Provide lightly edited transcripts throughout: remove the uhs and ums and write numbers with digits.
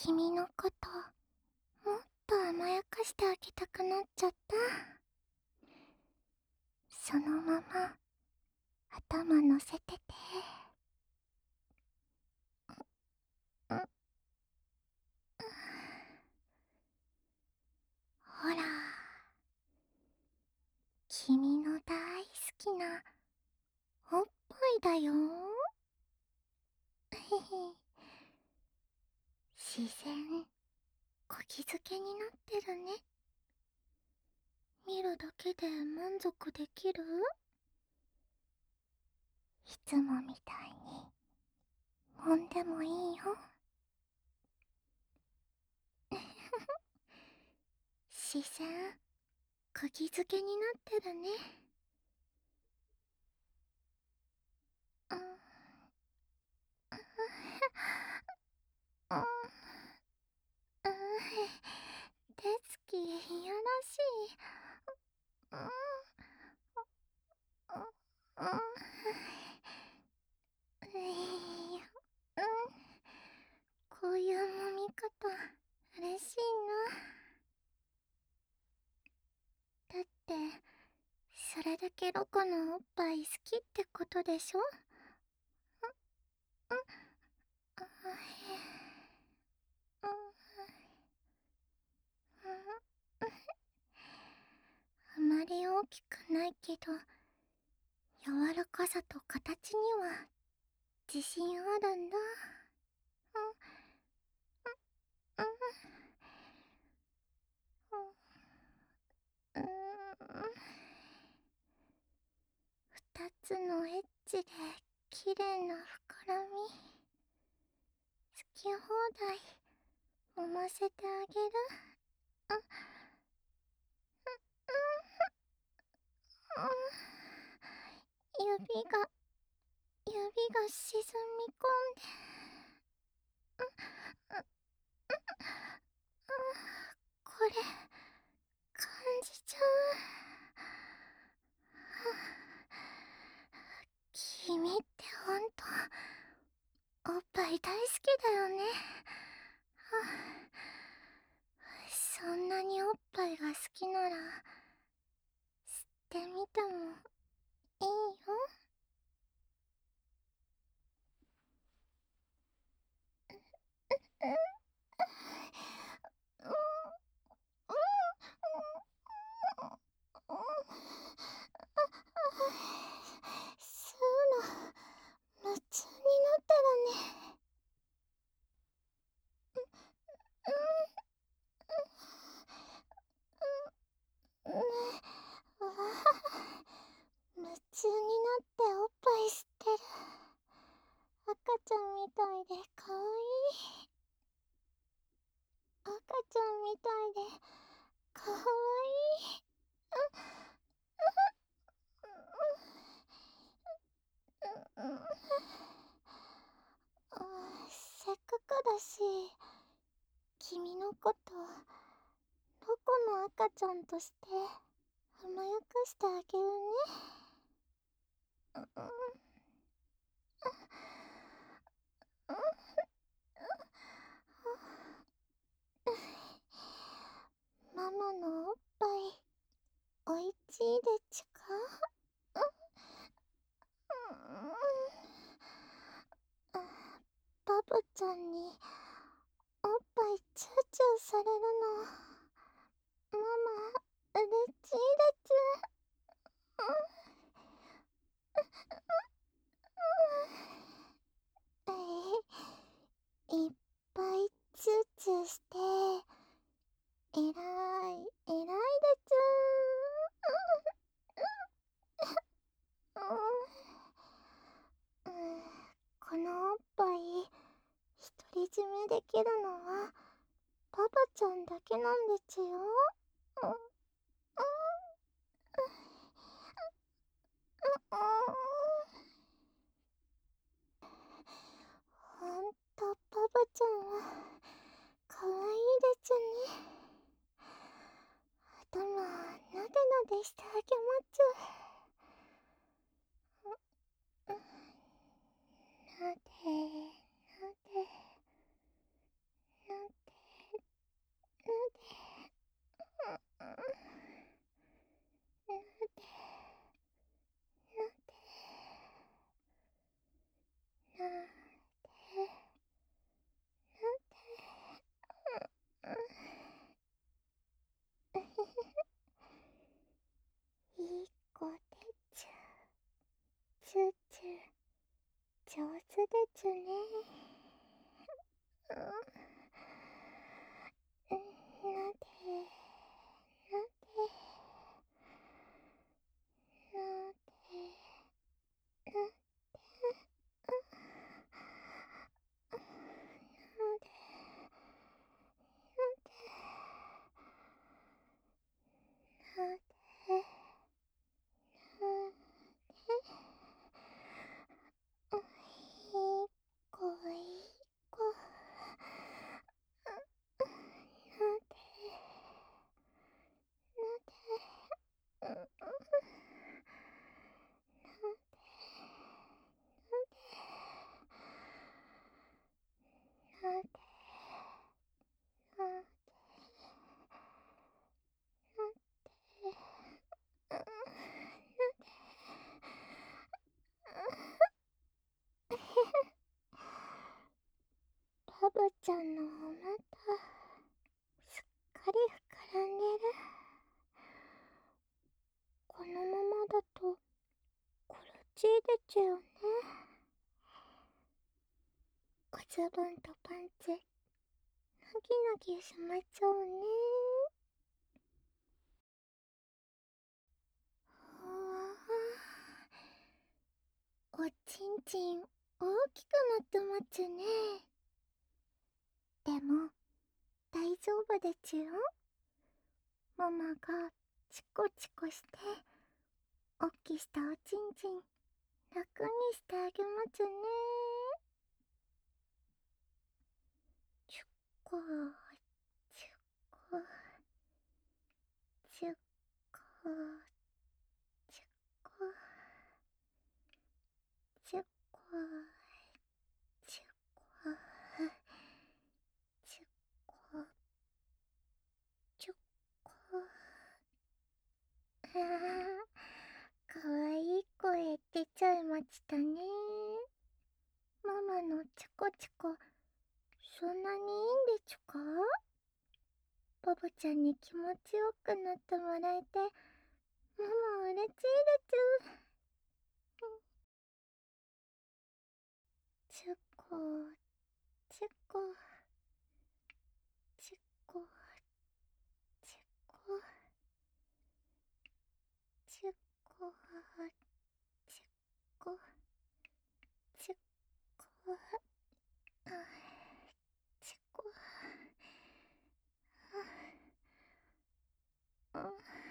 君のこと、もっと甘やかしてあげたくなっちゃった。そのまま、頭乗せてて。うん、ほら、君の大好きな、おっぱいだよ。へへ。自然、こぎづけになってるね。見るだけで満足できる？いつもみたいに、揉んでもいいよ。視線、釘付けになってるね。うん、うん、うん、手つきいやらしい。うん、うん、うん、うん、こういう揉み方、嬉しいな。だって、それだけロコのおっぱい好きってことでしょ？うん、うん、あまり大きくないけど、柔らかさと形には自信あるんだ。うん、うん、うん、二つのエッジで綺麗な膨らみ、好き放題揉ませてあげる。うん、うん、うん、指が沈み込んで、うん、うん、これ、感じちゃう。君ってほんと、おっぱい大好きだよね。そんなにおっぱいが好きなら、吸ってみてもいいよ。うん、うん、うん、うん、吸うの、夢中になってるね。うん、うん、うわ、夢中になっておっぱい吸ってる。赤ちゃんみたいでかわいい。赤ちゃんみたいでかわいい。うん、うん、うん、せっかくだし、君のこと、どこの赤ちゃんとして甘やかしてあげるね。うん、うん、うん、ママのおっぱい、おいちいでちゅか？うん、うん、バブちゃんにおっぱいチューチューされるの、ママ、嬉しいでちゅ。いっぱいチューチューして、えらい、えらいでちゅ。うん、このおっぱい、独り占めできるのは、パパちゃんだけなんでちゅよ。うん、うん、うん。ほんと、パパちゃんは、かわいいでちゅね。頭、なでなでしてあげまちゅ。うん、なで、なで、なですね。うん。なで、なで、なで、なで、なで、なで、おいこいこ。なで、なで、なで、なで、バブちゃんのお股、すっかり膨らんでる。このままだと、ころちいでちゃうね。おズボンとパンツ、なぎなぎしまっちゃうね。おちんちん、大きくなってますね。でも、大丈夫ですよ。ママがチコチコして、おっきしたおちんちん、楽にしてあげますね。チュコチュコチュコチュコチュコチュコチュコチュコ。あー、かわいい声出ちゃいましたね。ママのチコチコ、そんなにいいんでちゅか？バボちゃんに気持ちよくなってもらえて、ママ嬉しいでちゅ。チュコチュコチュコチュコチュコチュコチュコ、あ、チュコ、あ、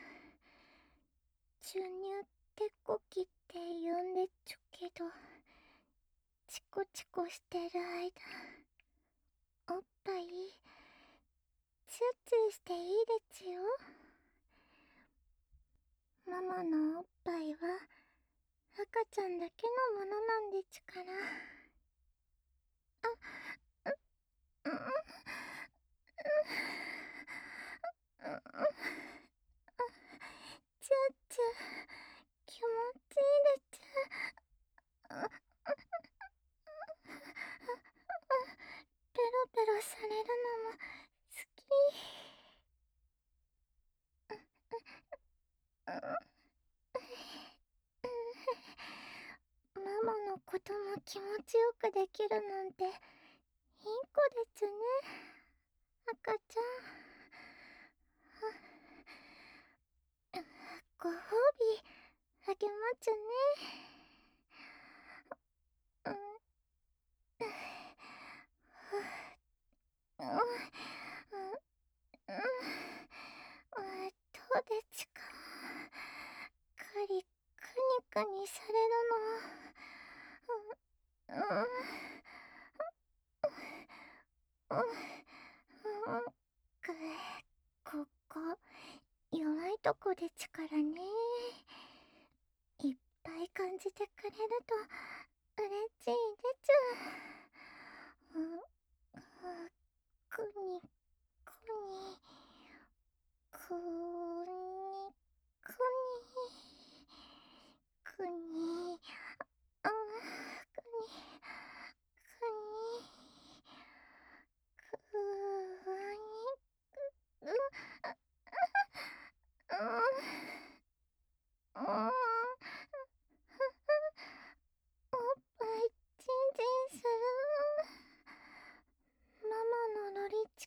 注入ってこきって言うんでちゅけど、チコチコしてる間、おっぱいチューチューしていいでちゅよ。ママのおっぱいは赤ちゃんだけのものなんでちゅから。あ、う、うん、うん、うん、うん、チューチュー、気持ちいいでちゅ。ペロペロされるのも好き。ママのことも気持ちよくできるなんていい子ですね、赤ちゃん。ご褒美あげますね。うん、うん、うん、どうでちか？かり、くにくにされるの。うん、うん、うん、うん、ここ、弱いとこでちからね。いっぱい感じてくれると嬉しいでちゅ。うん、くにくにくにくにくに、あ、くにくにくにく、うん、うん、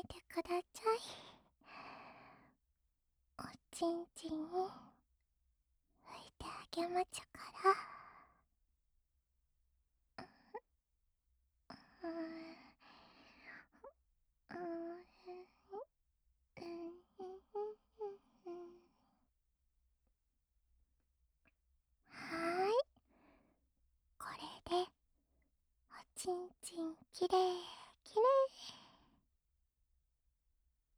いてください。おちんちんに拭いてあげまちゅから。うーん、うーん、うん、はーい。これでおちんちんきれい